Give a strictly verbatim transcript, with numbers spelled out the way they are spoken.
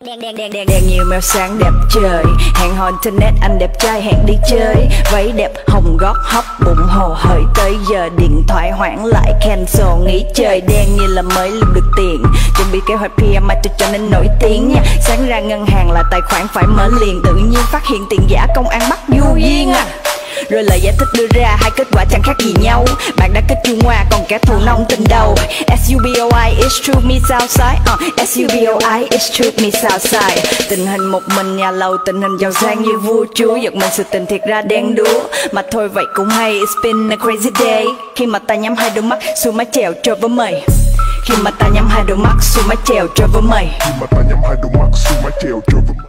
Đèn đèn đèn đèn đèn nhiều màu sáng đẹp trời, hẹn hò internet anh đẹp trai hẹn đi chơi, váy đẹp hồng gót hấp bụng hồ hởi tới giờ điện thoại hoãn lại cancel nghỉ chơi. Đen như là mới lượm được tiền, chuẩn bị kế hoạch pê em cho cho nên nổi tiếng nha. Sáng ra ngân hàng là tài khoản phải mở liền, tự nhiên phát hiện tiền giả công an bắt vô duyên à. Rồi lời giải thích đưa ra hai kết quả chẳng khác gì nhau, bạn đã kết trung hoa còn kẻ thù nông tình đầu. Suboi it's true me Southside, uh, Suboi it's true me Southside. Tình hình một mình nhà lầu, tình hình giàu sang như vua chúa, giật mình sự tình thiệt ra đen đúa. Mà thôi vậy cũng hay, it's been a crazy day. Khi mà ta nhắm hai đôi mắt xuống mái chèo trôi với mây. Khi mà ta nhắm hai đôi mắt xuống mái chèo trôi với mây. Khi mà ta nhắm hai đôi mắt xuống mái chèo trôi với mây.